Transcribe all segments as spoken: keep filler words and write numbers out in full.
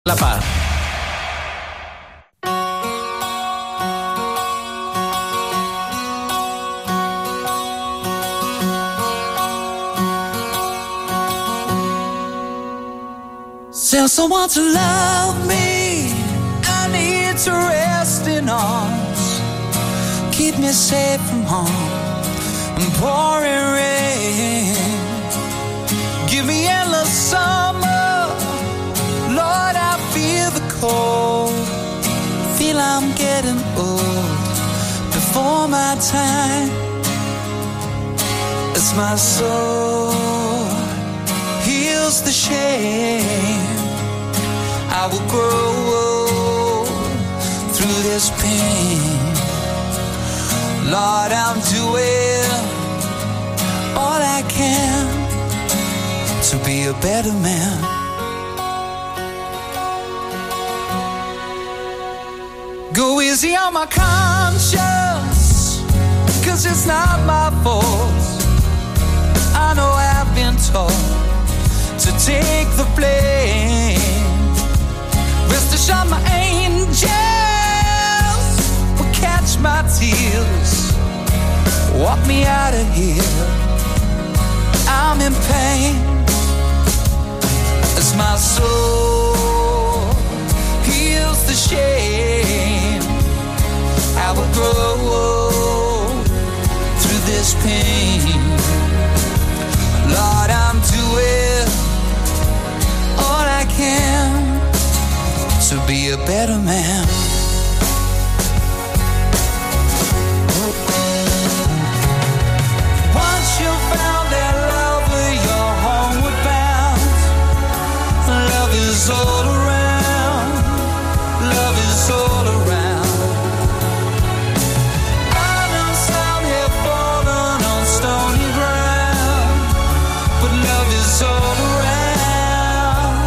La Paz. Tell someone to love me. I need to rest in arms. Keep me safe from harm and pouring rain. Give me endless summer. Lord, I feel the cold. Feel I'm getting old before my time. As my soul heals the shame, I will grow through this pain. Lord, I'm doing all I can to be a better man. Go easy on my conscience, 'cause it's not my fault. I know I've been taught to take the blame. Rest assured my angels will catch my tears, walk me out of here. I'm in pain as my soul heals the shame. I will grow through this pain. Lord, I'm doing all I can to be a better man. Once you found that love, you're homeward bound. Love is all around. Love is all around. I know some have fallen on stony ground, but love is all around.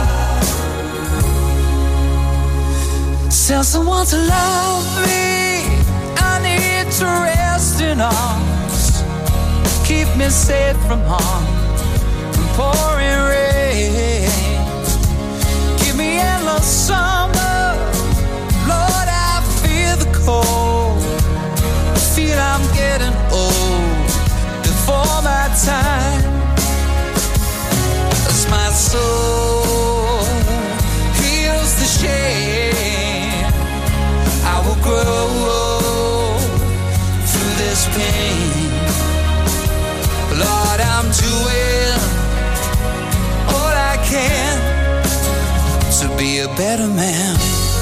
Tell someone to love me. I need to rest in arms. Keep me safe from harm and pouring rain. Give me endless summer. Lord, I feel the cold. Feel I'm getting old before my time. As my soul heals the shame, I will grow through this pain. Lord, I'm doing all I can to be a better man.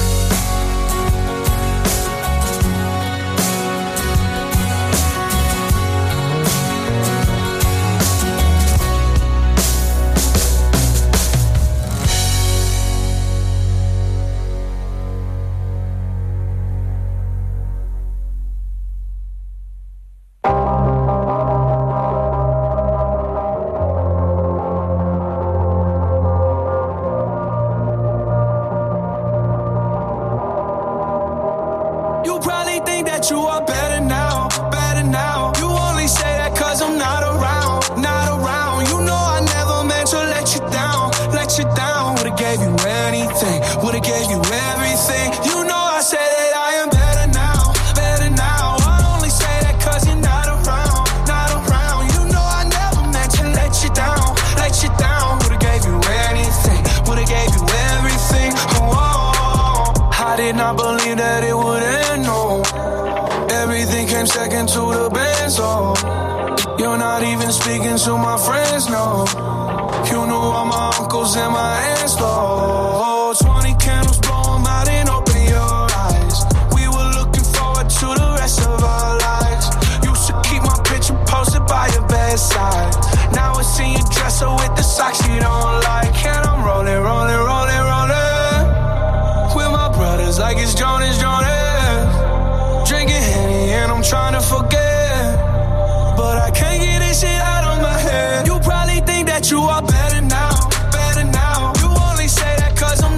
Second to the Benz, oh. You're not even speaking to my friends, no. You knew all my uncles and my aunts, though. Twenty candles, blow them out and open your eyes. We were looking forward to the rest of our lives. Used to keep my picture posted by your bedside. Now I see you dresser with the socks you don't like. And I'm rolling, rolling, rolling, rolling with my brothers like it's Jonas, Jonas. Drinking Henny and I'm trying to forget, but I can't get this shit out of my head. You probably think that you are better now, better now. You only say that 'cause I'm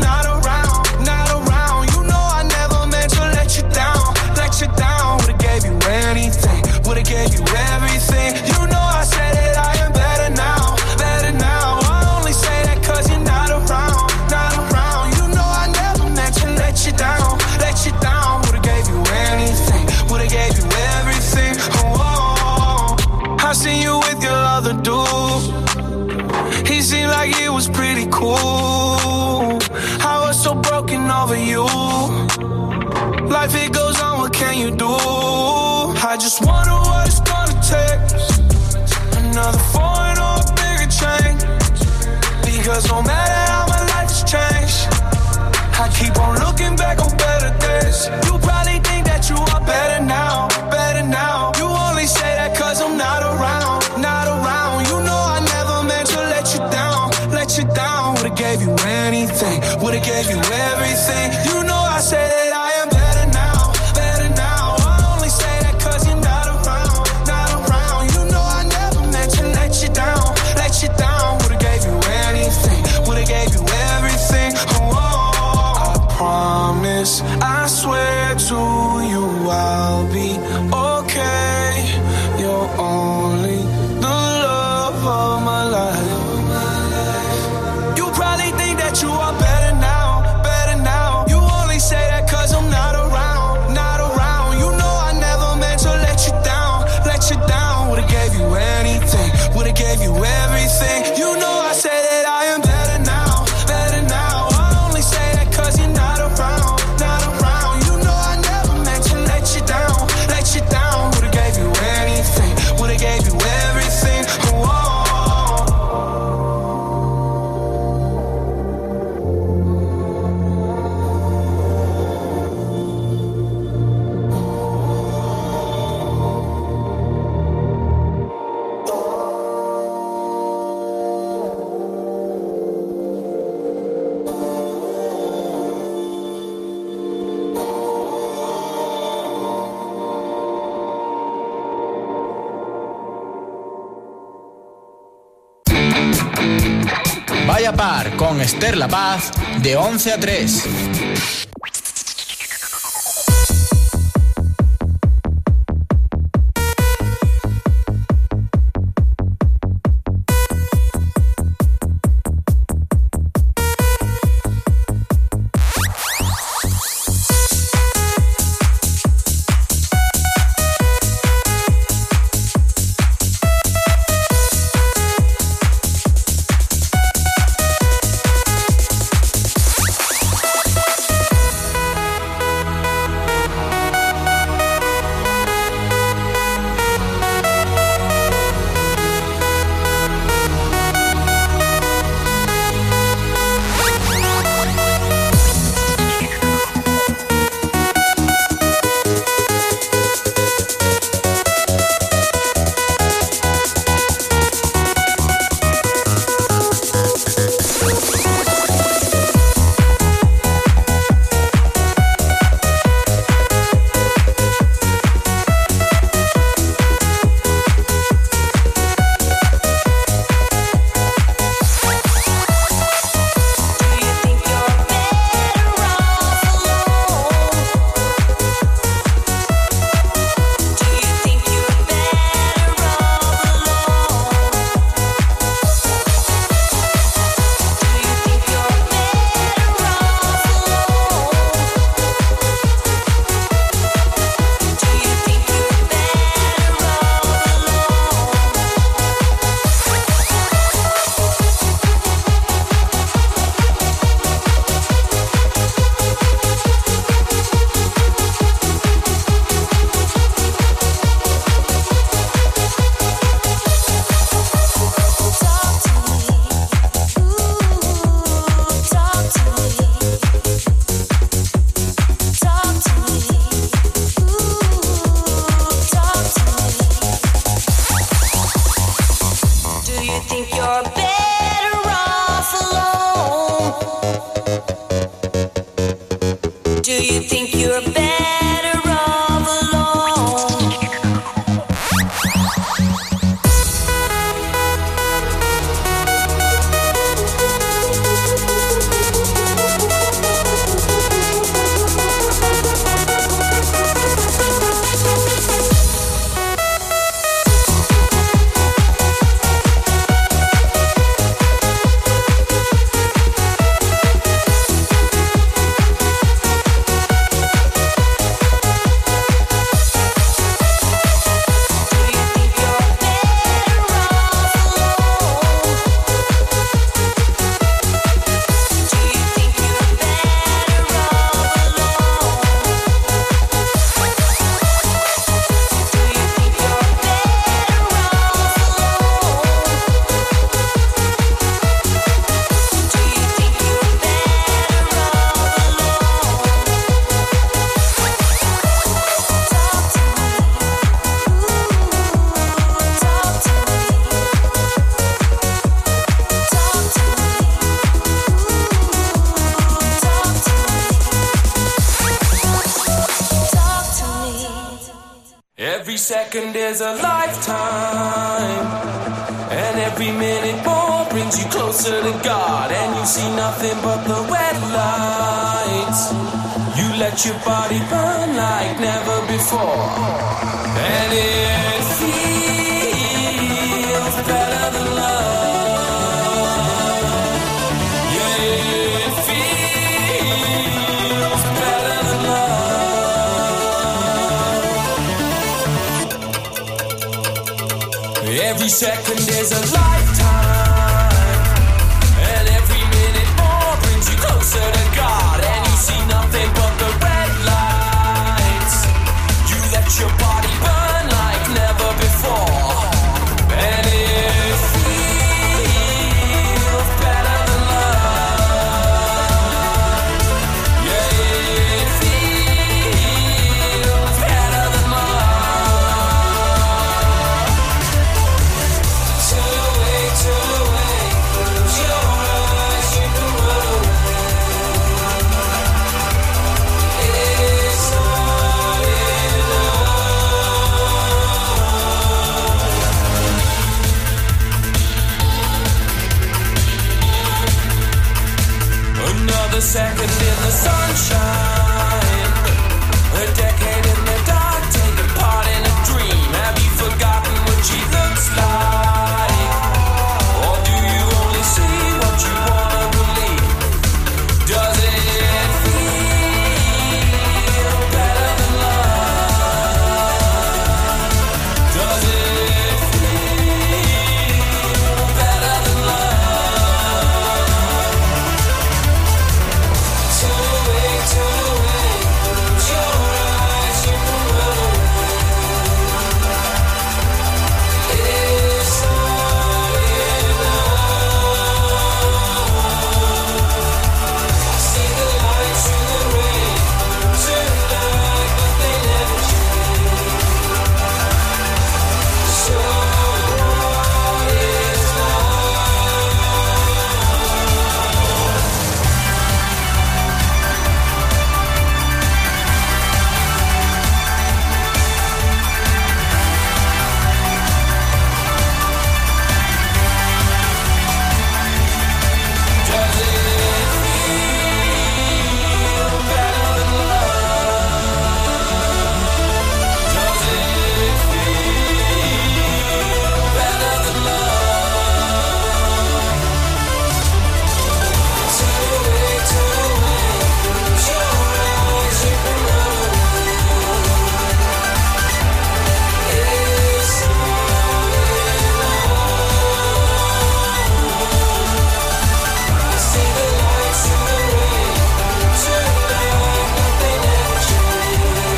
tripping over you. Life it goes on, what can you do? I just wonder what it's gonna take. Another foreign or a bigger change. Because no matter how my life has changed, I keep on looking back on better days. You probably think that you are better now, better now. You only say that cause I'm not around, not around. You know I never meant to let you down, let you down. Would've gave you anything, would've gave you everything. You know I say that I am better now, better now. I only say that cause you're not around, not around. You know I never meant to let you down, let you down. Would've gave you anything, would've gave you everything. Oh, oh, I promise, I swear to you I'll be okay. You're only the love of my life. You probably think that you are better now, better now. You only say that cause I'm not around, not around. You know I never meant to let you down, let you down. Would've gave you anything, would've gave you everything. You know I say that I am better now, better now. I only say that cause you're not around, not around. You know I never meant to let you down, let you down. Would've gave you anything, would've gave you everything. Oh, oh. Vaya par con Esther La Paz de once a tres. Every second is a lifetime, and every minute more brings you closer to God, and you see nothing but the red lights. You let your body burn like never before, and it feels better than love. Yeah, it feels better than love. Every second is a lifetime, and every minute more brings you closer to God, and you see nothing but the red lights. You let your body burn like never before, and it feels better than love. Yeah, it feels better than love. To awake, to awake, close your eyes, you can run away. It's not enough. Another second in the sunshine, a decade in the dark, taking part in a dream. Have you forgotten what she looks like? Or do you only see what you wanna believe? Does it feel better than love? Does it feel better than love? To awake, to awake, close your eyes, you can run away. It's not enough. See the lights through the rain, turn back, but they never change. So what is Does it feel better than love? Does it feel better than love? To awake, to awake, close your eyes, you can run away. It's not enough. See the lights in the rain, turn back, but they never change.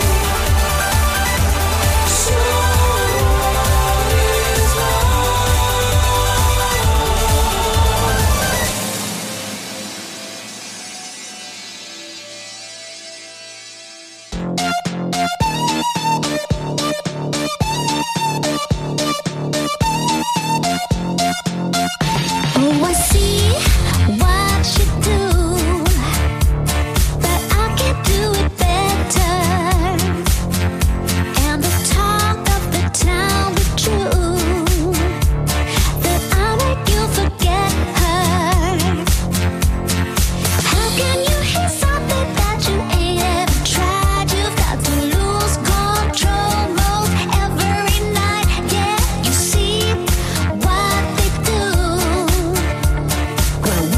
So what is Oh, I see what you do, but I can do it better. And the talk of the town be true, that I make you forget her. How can you hear something that you ain't ever tried? You've got to lose control most every night. Yeah, you see what they do. Well,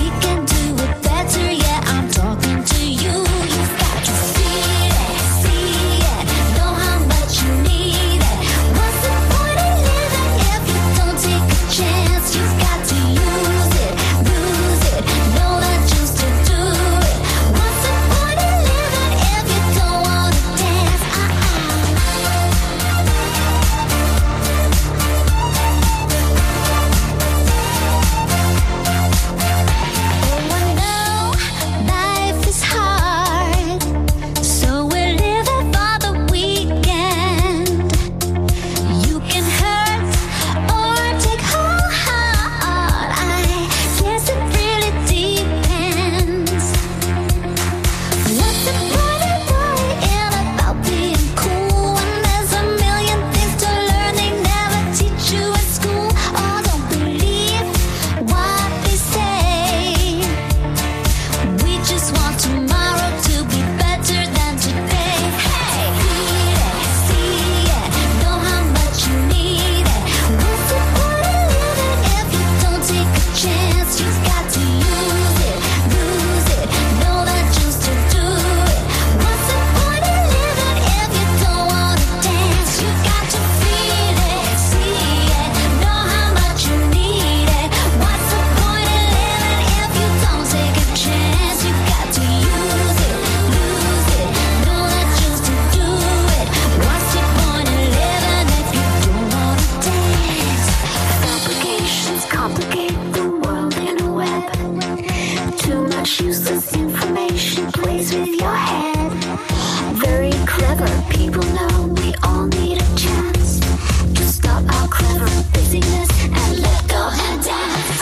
with your head. Very clever people know we all need a chance to stop our clever busyness and let go and dance.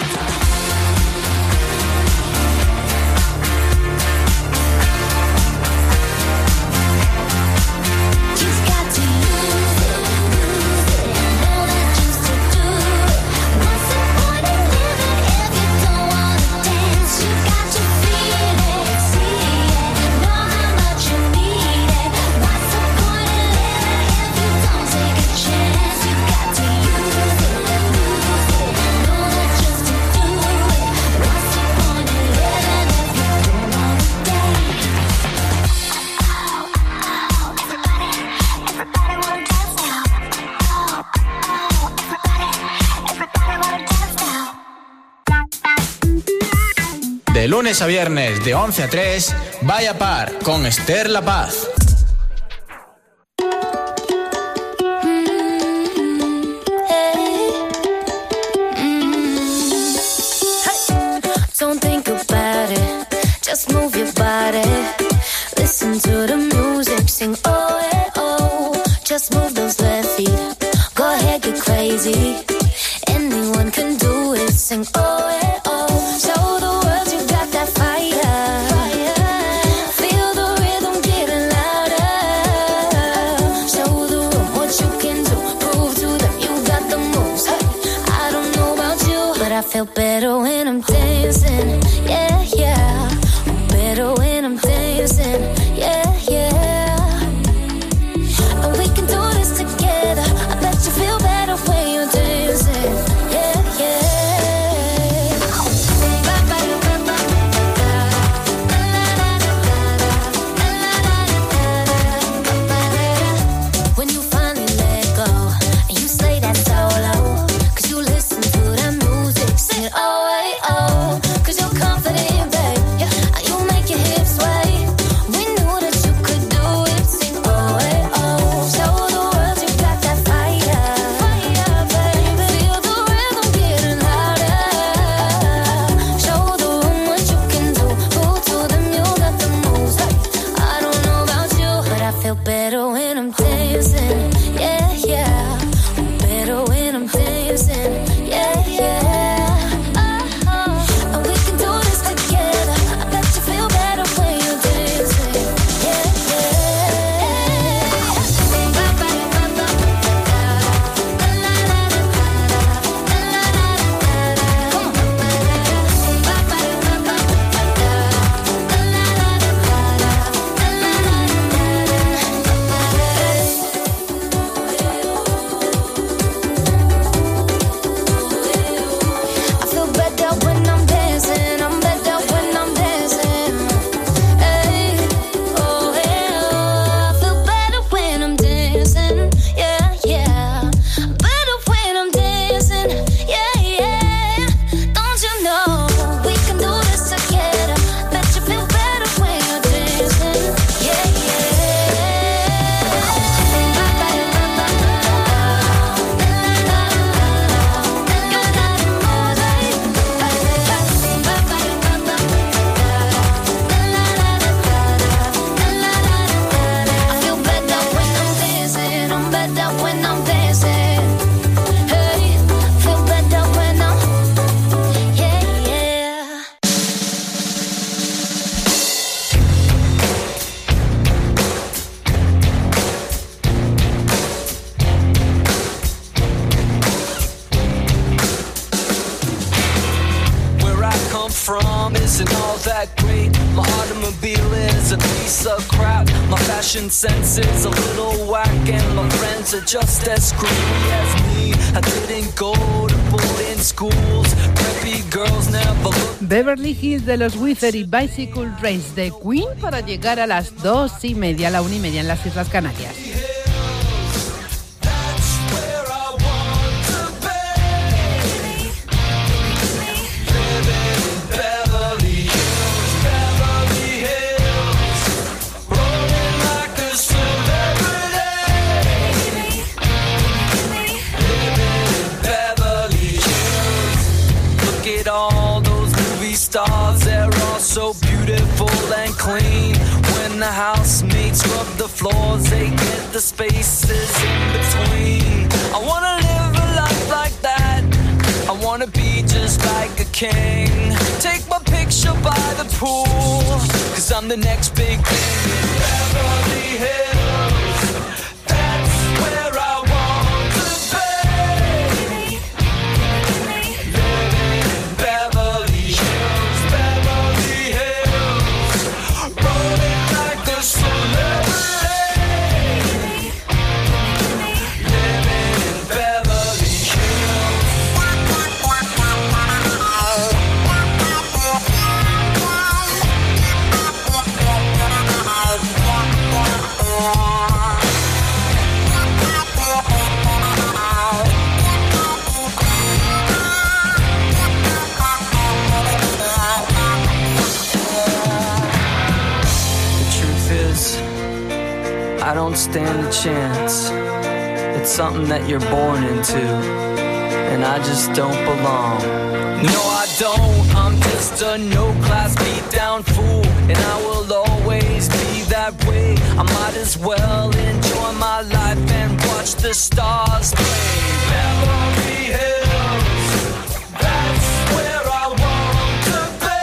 You've got to use it, lose it, and know that just to do it. What's the point in living if you don't wanna dance? You've got to feel it, see it, know how much you need it. What's the point in living if you don't take a chance? You've got to use it, lose it, know that just to do it. What's the point in living if you don't wanna dance? Everybody wanna dance now. Oh, oh, everybody, everybody wanna dance now. De lunes a viernes de once a tres, Vaya Par con Esther La Paz. Don't think about it, just move your body. Listen to the music, sing oh, eh, oh. Just move those left feet, go ahead, get crazy. Anyone can do it, sing oh, eh, oh. Show the world you got that fire. Feel the rhythm getting louder. Show the room what you can do, prove to them you got the moves. Hey, I don't know about you, but I feel better when I'm dancing. Yeah, yeah. Better when I'm dancing. Yeah, yeah. And we can do this together. I bet you feel better when you're dancing. Yeah, yeah. When you finally let go and you slay that solo, 'cause you listen to that music, sing it oh, hey, oh. 'Cause you're confident, babe. Yeah. You make your hips sway. We knew that you could do it, sing oh, hey, oh. Show the world you got that fire. Fire, baby. Feel the rhythm getting louder. Show the room what you can do. Prove to them you got the moves. Hey, I don't know about you, but I feel better when I'm dancing. Yeah, yeah. Better when I'm dancing. Yeah, yeah. Oh, oh. And we can do this together. I bet you feel better when you're dancing. Yeah, I feel better when I'm dancing. I'm better when I'm dancing. Hey, oh, yeah, oh. I feel better when I'm dancing. Yeah, yeah. Better when I'm dancing. Yeah, yeah. Don't you know we can do this together? Bet you feel better when you're dancing. Yeah, I feel better when I'm dancing. I'm better when I'm dancing. Hey, feel better when I'm, yeah, yeah. Where I come from isn't all that great. My automobile is a piece of crap. My fashion sense is a little whack, and my friends are just as screwy as me. I didn't go to boarding schools. Preppy girls never look. Beverly Hills de los Wither y Bicycle Race de Queen para llegar a las dos y media, la una y media en las Islas Canarias. That's where I want to be. Living in Beverly Hills, Beverly Hills, rolling like a celebrity. Living in Beverly Hills. Look at all those movie stars, they're all so beautiful and clean. When the housemates rub the floors, they get the spaces in between. I wanna live a life like that. I wanna be just like a king. Take my picture by the pool, cause I'm the next big thing in Beverly Hills. That's where I want to be. Living in Beverly Hills, Beverly Hills. Rolling like a celebrity. Living in Beverly Hills. I don't stand a chance. It's something that you're born into, and I just don't belong. No, I don't. I'm just a no-class beat-down fool, and I will always be that way. I might as well enjoy my life and watch the stars play. Beverly Hills, that's where I want to be.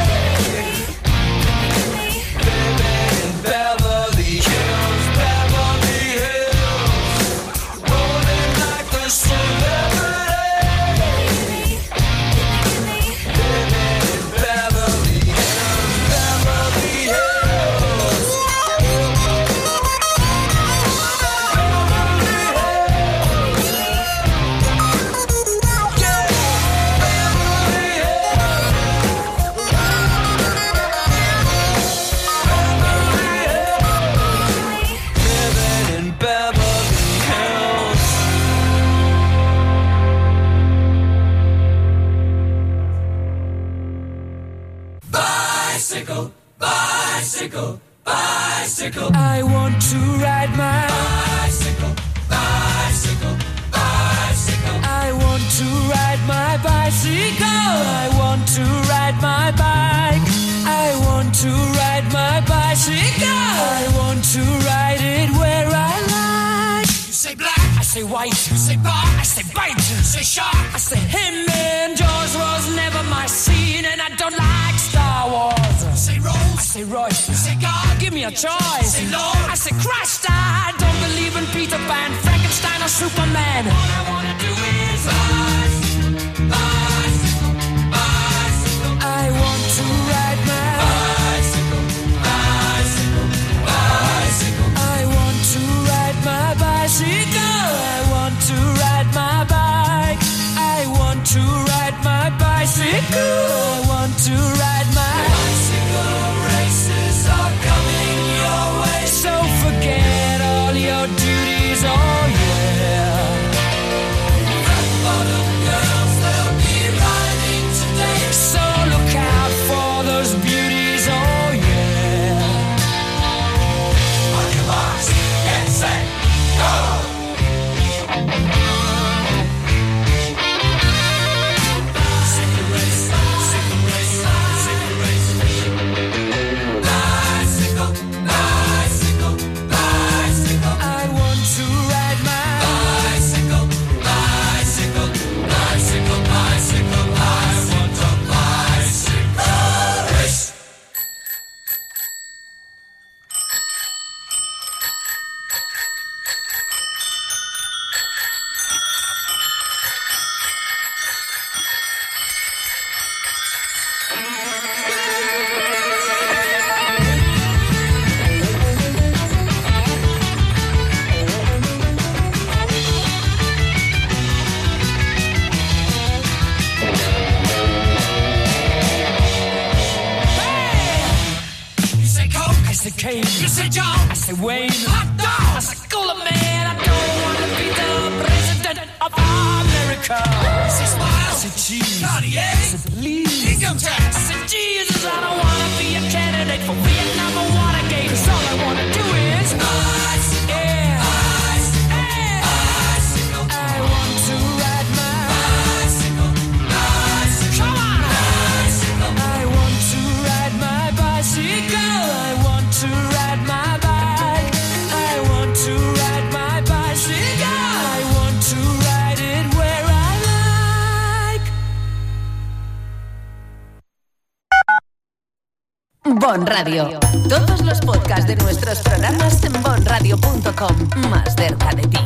Living in Beverly Hills, Beverly Hills, rolling like a celebrity. Living in Beverly Hills, Beverly Hills. Bicycle, bicycle, bicycle. I want to ride my bicycle, bicycle, bicycle. I want to ride my bicycle. I want to ride my bike. I want to ride my bicycle. I want to ride it where I like. You say black, I say white. You say bar, I say bite. You say shark, I say him. And Jaws was never my scene, and I don't like Star Wars. You say Rose, I say Royce. You say God, give me a choice. You say Lord, I say Christ. I don't believe in Peter Pan, Frankenstein, or Superman. All I wanna do is rise, bicycle, bicycle. I want to ride my bicycle, bicycle, bicycle. I want to ride my bicycle. I want to ride my bike. I want to ride my bicycle. I want to ride my bicycle. Races are coming your way, so forget all your duties. Oh yeah. Rock bottom girls, they'll be riding today, so look out for those beauties. Oh yeah. On your marks, get set, go. You say John, I say Wayne, hot dog, I say cooler man. I don't want to be the president of America. I say smile, I say cheese, Cartier, I say please, income tax, I say Jesus. I don't want to be a candidate for Vietnam or Watergate, 'cause all I want to do is nice, yeah, nice, yeah, bicycle. I want to ride my bicycle, bicycle. Come on, bicycle. I want to ride my bicycle. I want to ride Bon Radio. Todos los podcasts de nuestros programas en bon radio punto com. Más cerca de ti.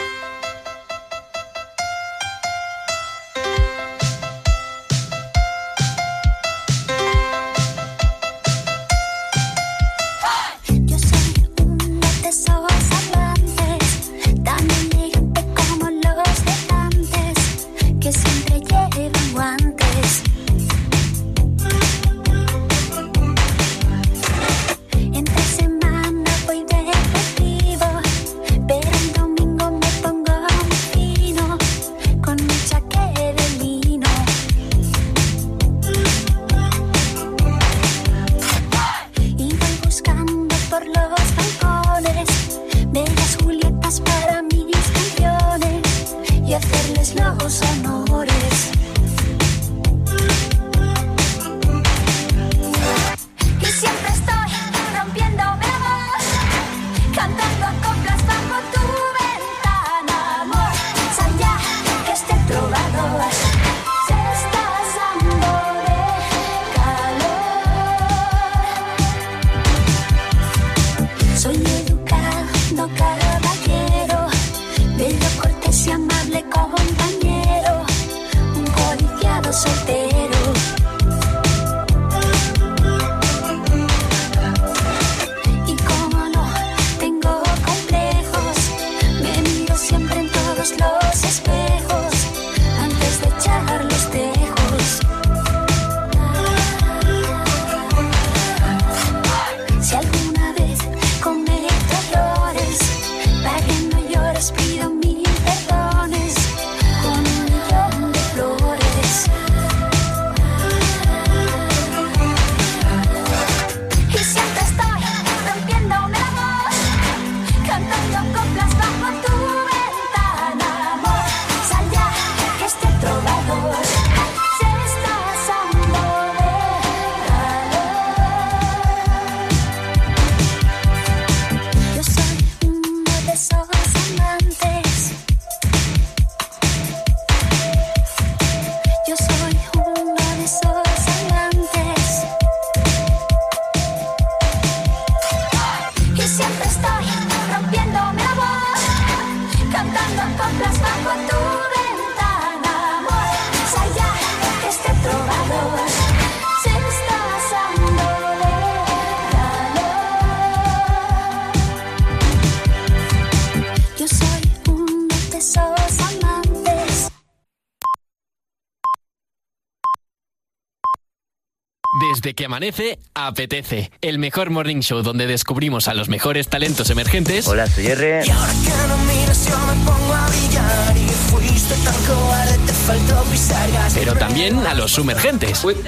Desde que amanece, apetece. El mejor morning show donde descubrimos a los mejores talentos emergentes. Hola, soy R. Y ahora que no miras, yo me pongo a brillar. Y fuiste tan cobarde, te faltó pisar gas. Pero también a los sumergentes. Donde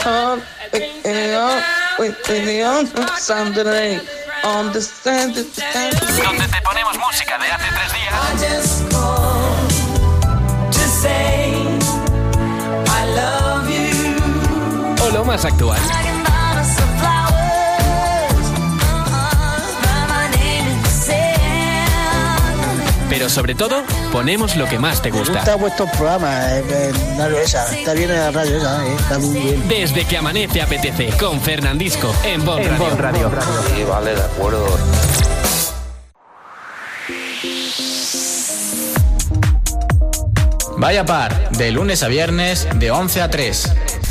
te ponemos música de hace tres días. O lo más actual. Pero sobre todo, ponemos lo que más te gusta. Me gusta vuestro programa, eh, en radio esa. Está bien en la radio esa, eh, está muy bien. Desde que amanece apetece, con Fernandisco, en Bon Radio. Bon Radio. Sí, vale, de acuerdo. Vaya Par, de lunes a viernes, de once a tres.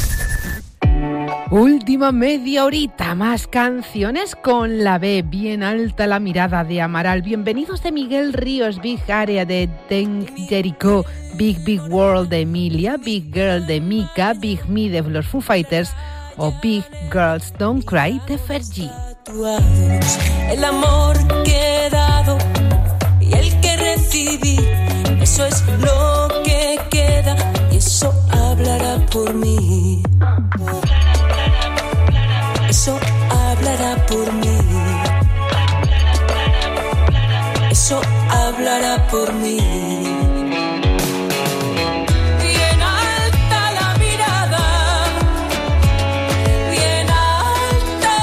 Última media horita, más canciones con la B, bien alta la mirada de Amaral. Bienvenidos de Miguel Ríos, Big Area de Ten Jericho, Big Big World de Emilia, Big Girl de Mika, Big Me de los Foo Fighters o Big Girls Don't Cry de Fergie. El amor que he dado y el que recibí, eso es lo que queda y eso hablará por mí. Eso hablará por mí. Eso hablará por mí. Bien alta la mirada, bien alta,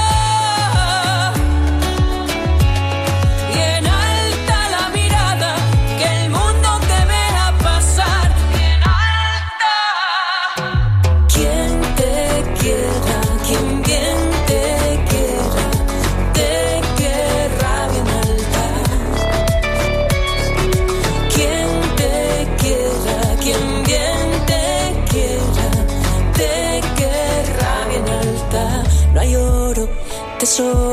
bien alta la mirada, que el mundo te vea pasar. Bien alta. Quien te quiera, quien bien te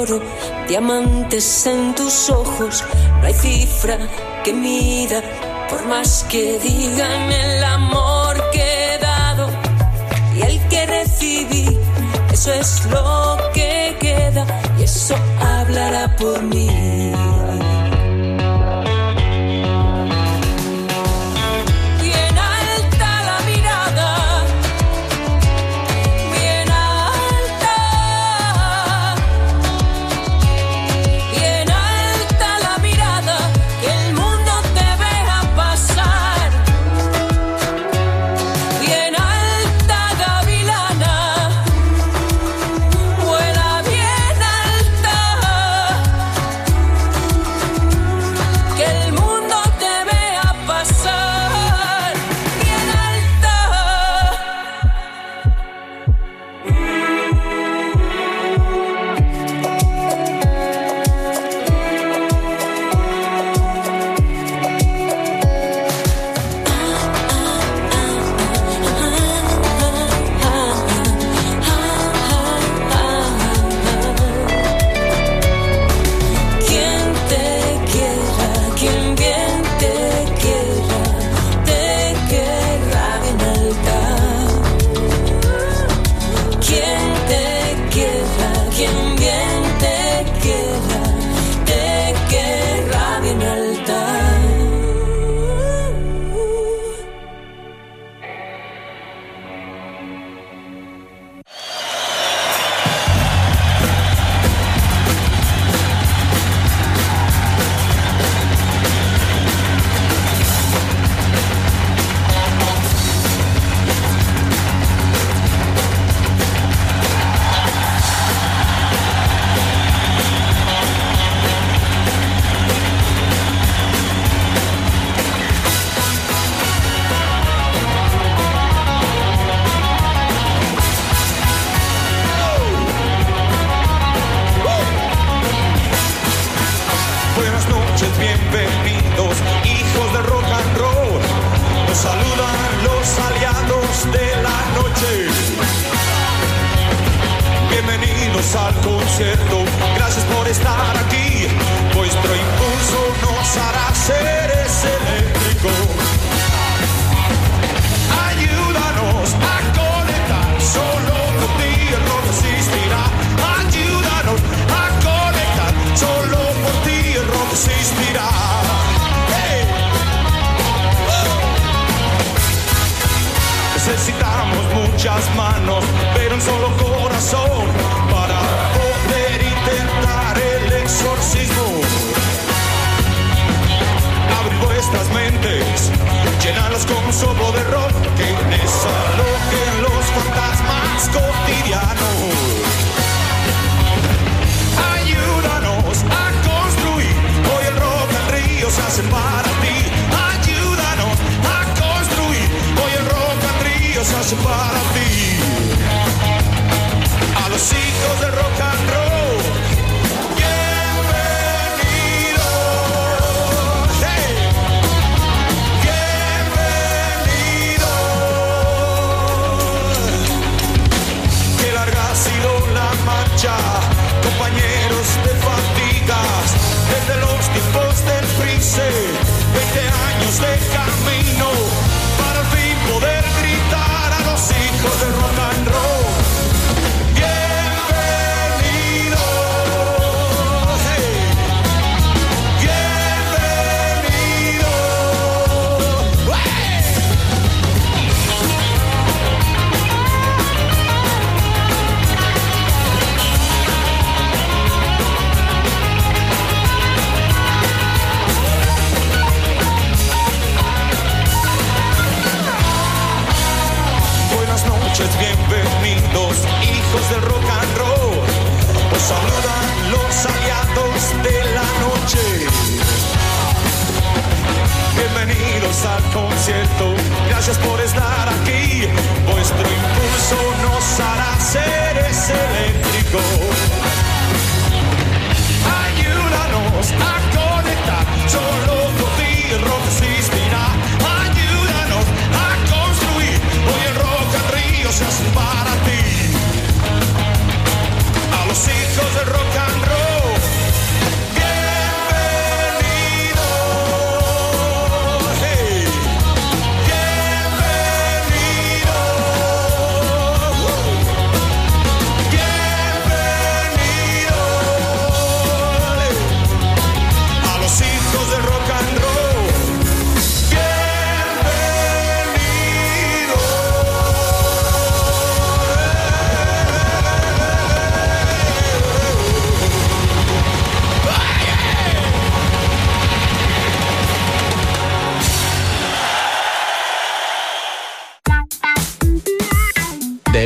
todo, diamantes en tus ojos. No hay cifra que mida, por más que digan el amor que he dado y el que recibí. Eso es lo que queda y eso hablará por mí. Para ti, a los hijos del rock and roll.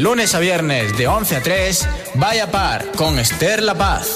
lunes a viernes de once a tres, Vaya Par con Esther La Paz.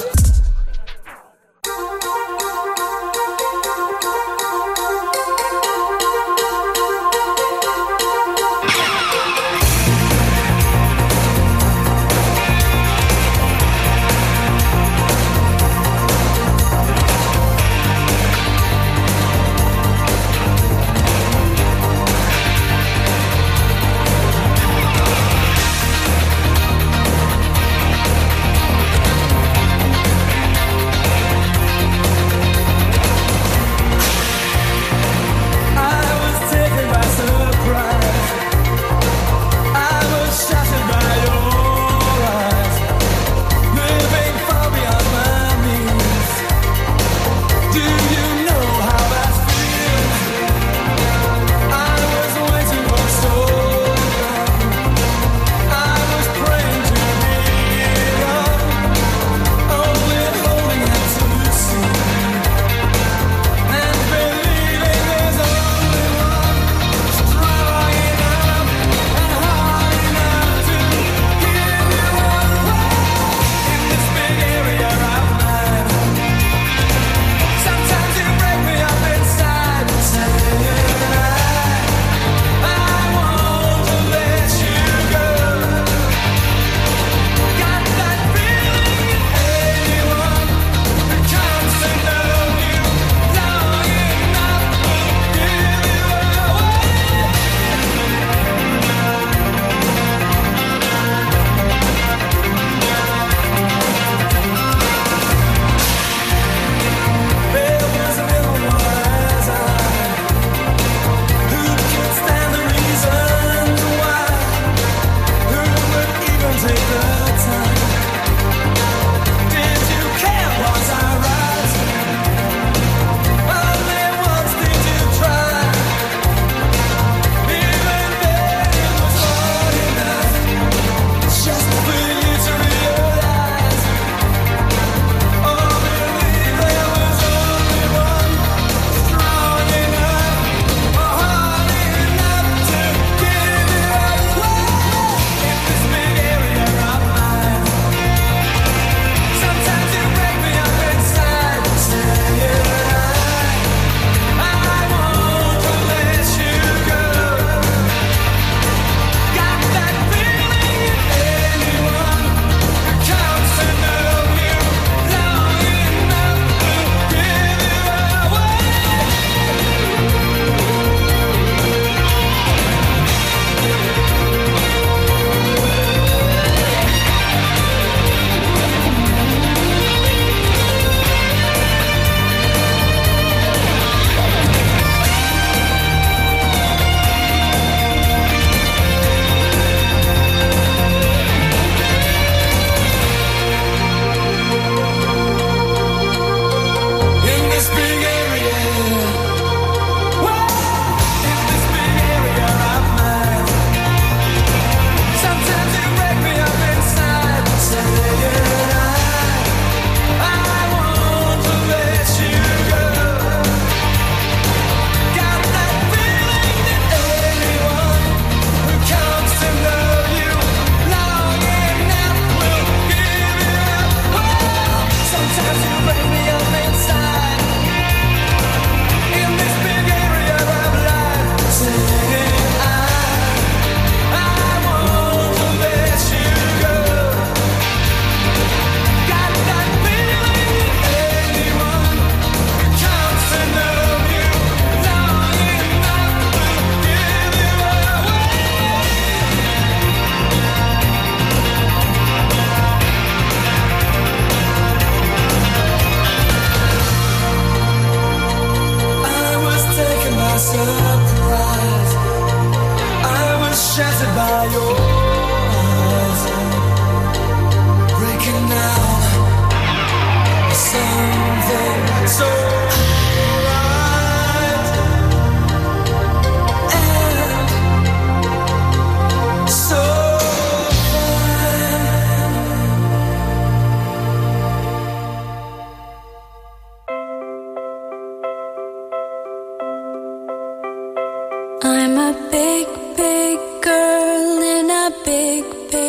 I'm a big, big girl in a big, big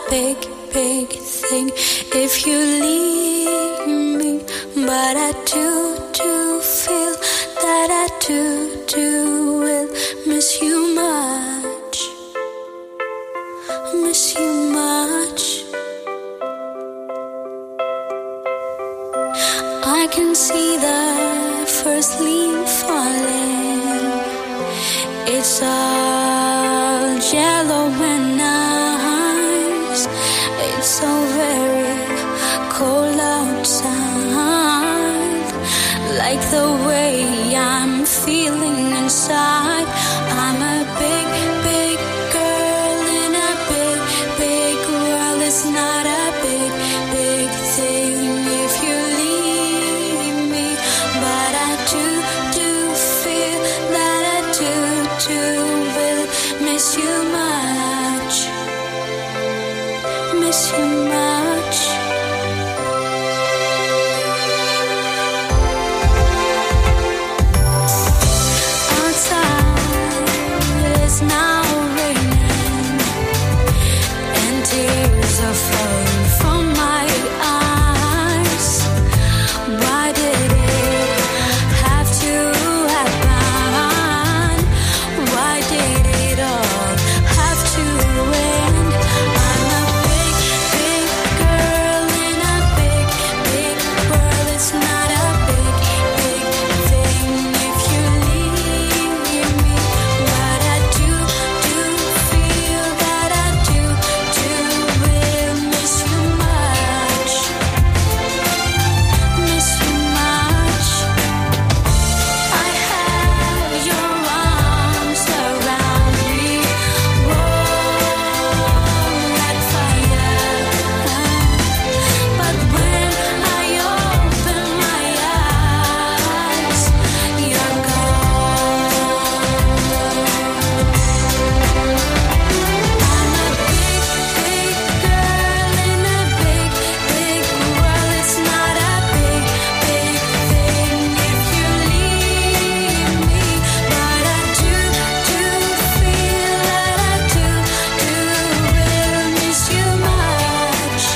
big, big thing if you leave me. But I do, do feel that I do, do will miss you much, miss you much. I can see the first leaf falling. It's all yellow and nice. It's so very cold outside, like the way I'm feeling inside. I'm a big, big girl in a big, big world. It's not a big, big thing if you leave me, but I do, do feel that I do, do will miss you much, miss you much. Now raining and tears are falling from my eyes. Why did it have to happen? Why did it all have to end? I'm a big, big girl in a big, big world. It's not a big, big thing if you leave me, but I do feel that I do, do will miss you much, miss you much. I have your arms around me, warm like fire. But when I open my eyes, you're gone. I'm a big, big girl in a big, big world. It's not a big, big thing if you leave me, but I do, do feel that I do, do will miss you much,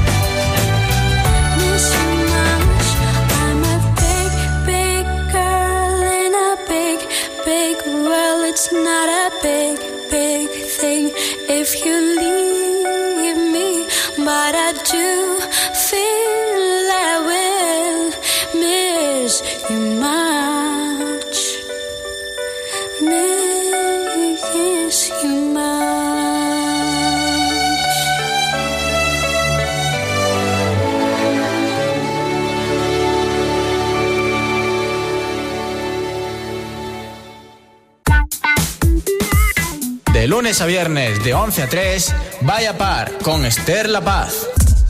miss you much. I'm a big, big girl in a big, big world. It's not a big, big thing if you leave me, but I do feel I will miss you much, miss you much. De lunes a viernes, de once a tres, Vaya Par con Esther La Paz.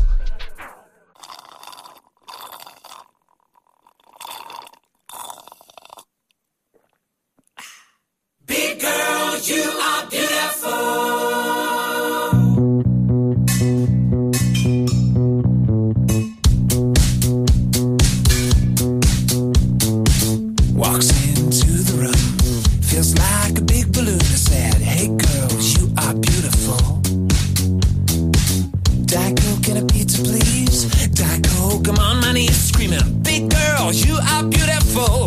Big girl, you are beautiful. Walks into the room, feels like a big balloon. I said, hey girls, you are beautiful. Diet Coke and a pizza, please. Diet Coke, I'm on my knees screaming, big girls, you are beautiful.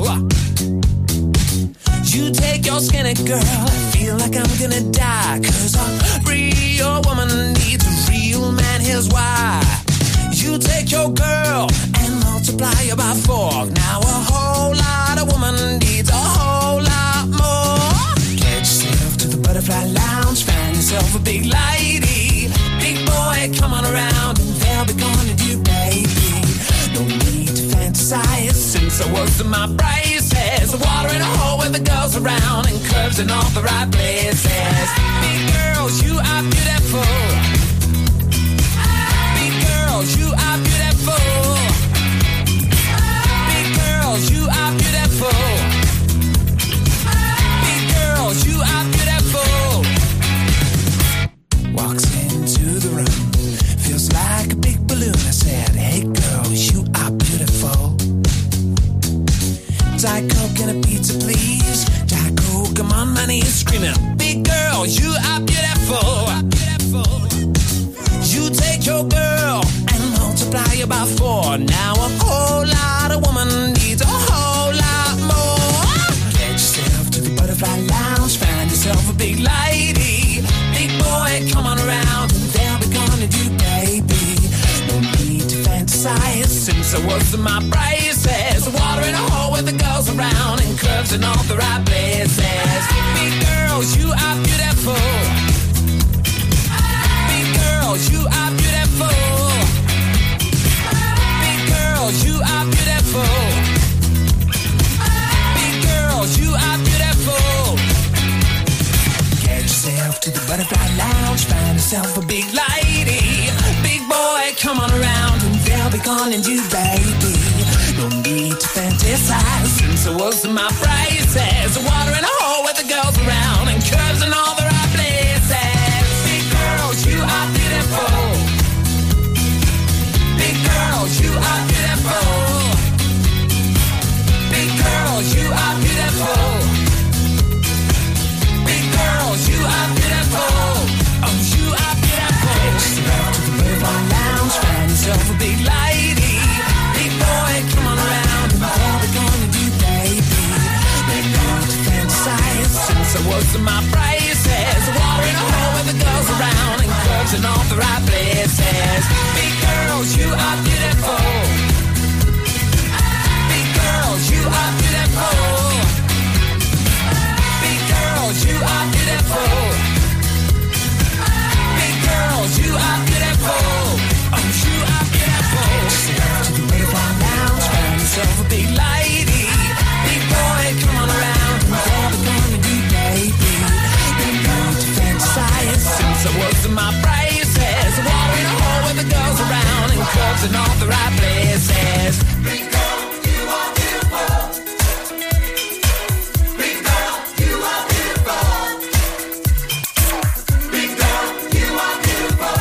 You take your skinny girl, I feel like I'm gonna die. Cause a real woman needs a real man, here's why. You take your girl and multiply her by four. Now a whole lot of woman needs a whole lot more. Get yourself to the butterfly lounge, find yourself a big lady. Big boy, come on around and they'll be calling you baby. No need to fantasize since I was in my braces. Water in a hole with the girls around and curves in all the right places. Big girls, you are beautiful. Big girls, you are beautiful. Big girls, you are beautiful. Big girls, you are beautiful. Walks into the room, feels like a big balloon. I said, hey girls, you are beautiful. Diet Coke and a pizza, please. Diet Coke, I'm on my knees screaming, big girl, you are beautiful. Now a whole lot of woman needs a whole lot more. Get yourself to the butterfly lounge, find yourself a big lady. Big boy, come on around, and they'll be gonna do, baby. No need to fantasize, since I was in my braces. Water in a hole with the girls around, and curves in all the right places. Big girls, you are beautiful. Big girls, you are beautiful. Big girls, you are beautiful. Big girls, you are beautiful. Get yourself to the butterfly lounge, find yourself a big lady. Big boy, come on around, and they'll be calling you, baby. No need to fantasize, since I was in my braces. Water in a hole with the girls around, and curves in all the right places. Big girls, you are beautiful. Big girls, you are beautiful. Big girls, you are beautiful. Big girls, you are beautiful. Oh, you are beautiful. Get yourself to the butterfly lounge, find yourself a big lady. Big boy, come on around, and all we're gonna do, baby. They need to fantasize, since I was in my braces. Water in a hole with the girls around, and curves in all the right places. Big girls, you are beautiful. Big girls, you are beautiful. Big girls, you are beautiful. Big girls, you are beautiful. Oh, you are beautiful. Get yourself to the butterfly lounge, find yourself a big lady. Big boy, come on around, and all we're gonna do, baby. They need to fantasize, since I was in my braces. Water in a hole with the girls around, and curves in all the right places. Big girl, you are beautiful. Big girl, you are beautiful. Big girl, you are beautiful.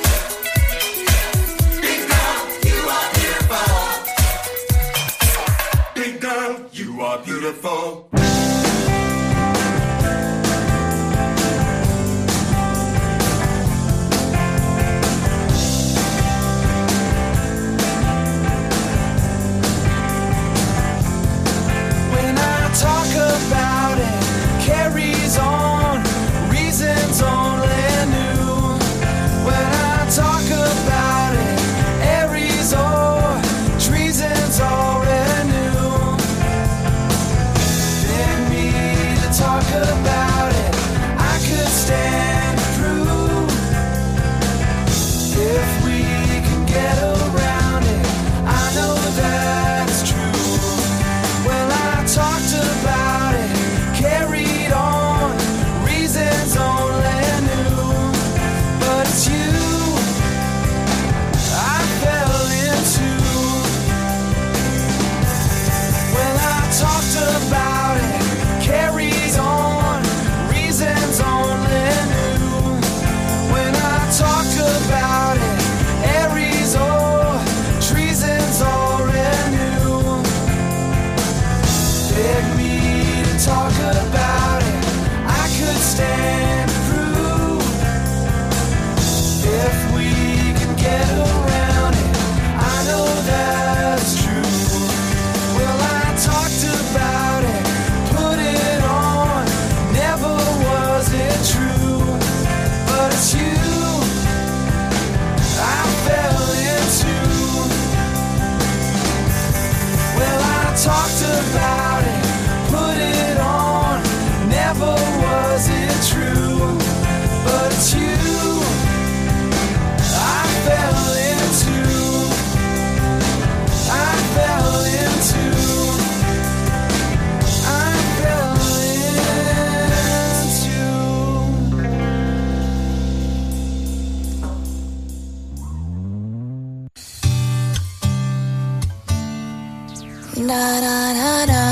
Big girl, you are beautiful. Big girl, you are beautiful. When I talk about it, carries on, reasons only new. When I talk about it, Aries or treason's already new. Beg me to talk about it, I could stand to prove. If we can get around it, I know that it's true. Well, I talked about it, carried on, reasons only new. But it's you I fell into. Well, I talked about it, carries on, reasons only new. When I talk about it, Aries or treason's already new. Beg me to talk about it, I could stand to prove. If we can get around it, I know that's true. Well, I talked about it, put it on, never was it true. But it's you I fell into. Well, I talked about it, put it on, never was it true. But it's you I fell into. I fell into. I fell into. Da da da da.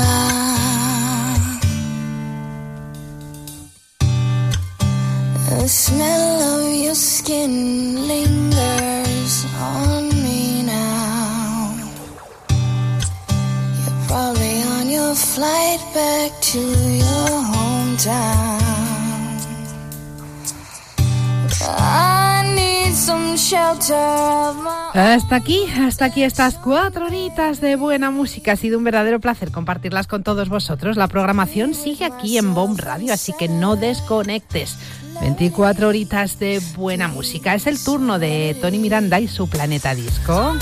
The smell of your skin lingers on me now. You're probably on your flight back to your hometown. I need some Hasta aquí, hasta aquí estas cuatro horitas de buena música. Ha sido un verdadero placer compartirlas con todos vosotros. La programación sigue aquí en Bomb Radio, así que no desconectes. veinticuatro horitas de buena música. Es el turno de Tony Miranda y su Planeta Disco.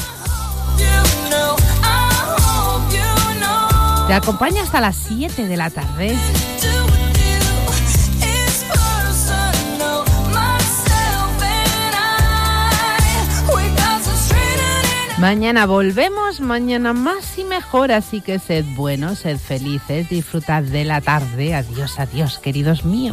Te acompaña hasta las siete de la tarde. Mañana volvemos, mañana más y mejor, así que sed buenos, sed felices, disfrutad de la tarde. Adiós, adiós, queridos míos.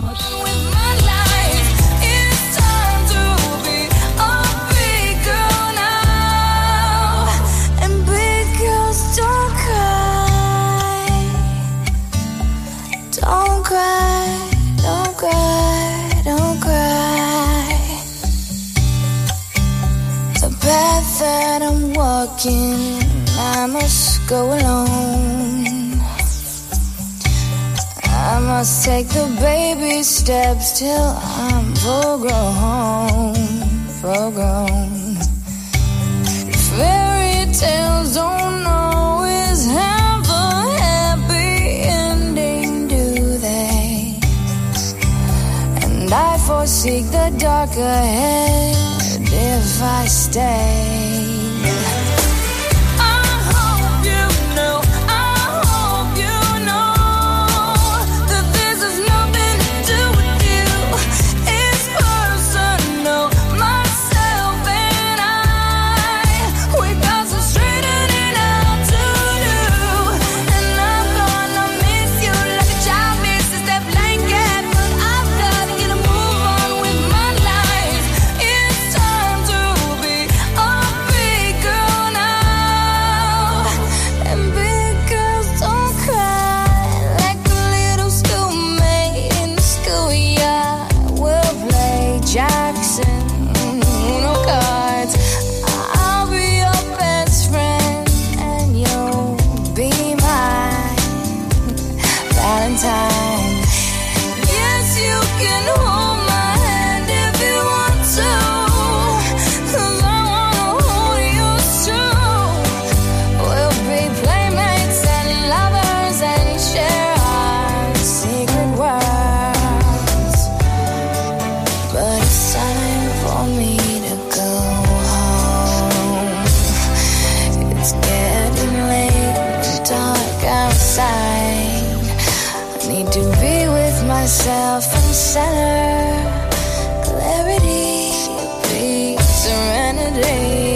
Don't cry, don't cry, don't cry. The path that I'm walking, I must go alone. I must take the baby steps till I'm full grown, full grown. Fairy tales don't always have a happy ending, do they? And I foresee the dark ahead if I stay. Myself and center, clarity, peace, serenity.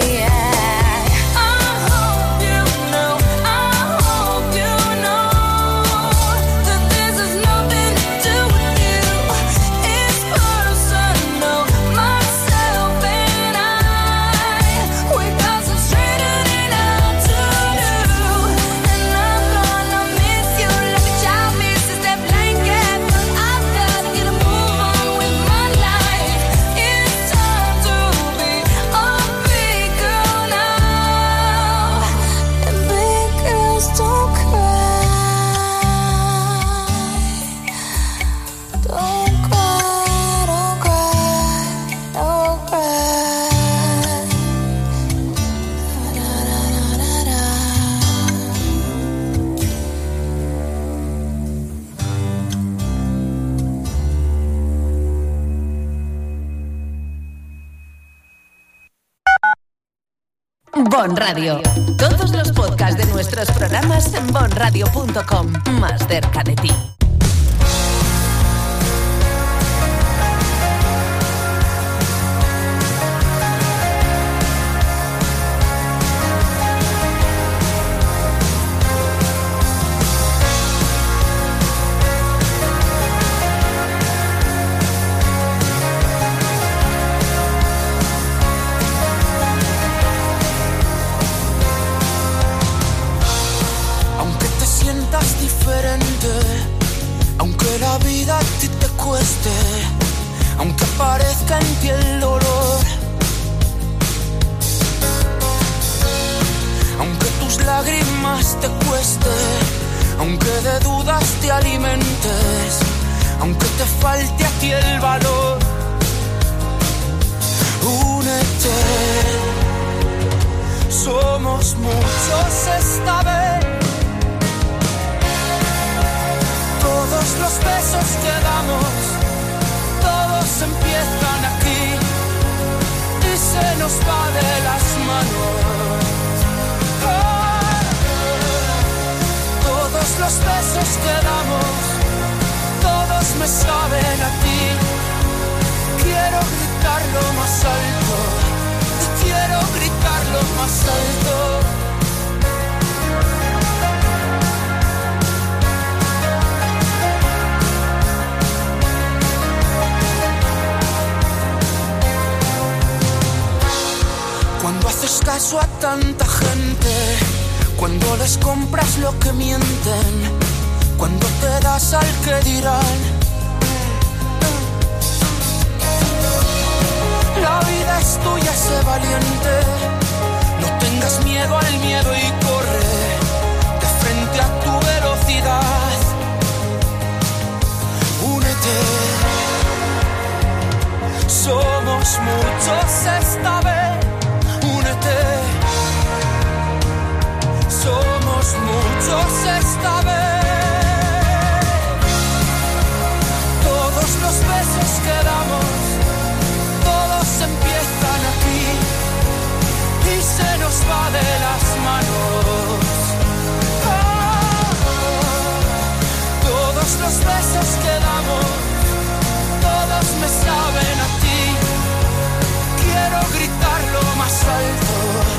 Bon Radio. Todos los podcasts de nuestros programas en bon radio punto com. Más cerca de ti. Aunque la vida a ti te cueste, aunque aparezca en ti el dolor, aunque tus lágrimas te cueste, aunque de dudas te alimentes, aunque te falte a ti el valor, únete. Somos muchos esta vez. Todos los besos que damos, todos empiezan aquí y se nos va de las manos. Todos los besos que damos, todos me saben a ti. Quiero gritarlo más alto, quiero gritarlo más alto. Cuando haces caso a tanta gente, cuando les compras lo que mienten, cuando te das al que dirán. La vida es tuya, sé valiente. No tengas miedo al miedo y corre de frente a tu velocidad. Únete. Somos muchos esta vez. Únete. Somos muchos esta vez. Todos los besos que damos, todos empiezan aquí y se nos va de las manos. Oh, todos los besos que damos, todos me saben a ti. Quiero gritarlo más alto.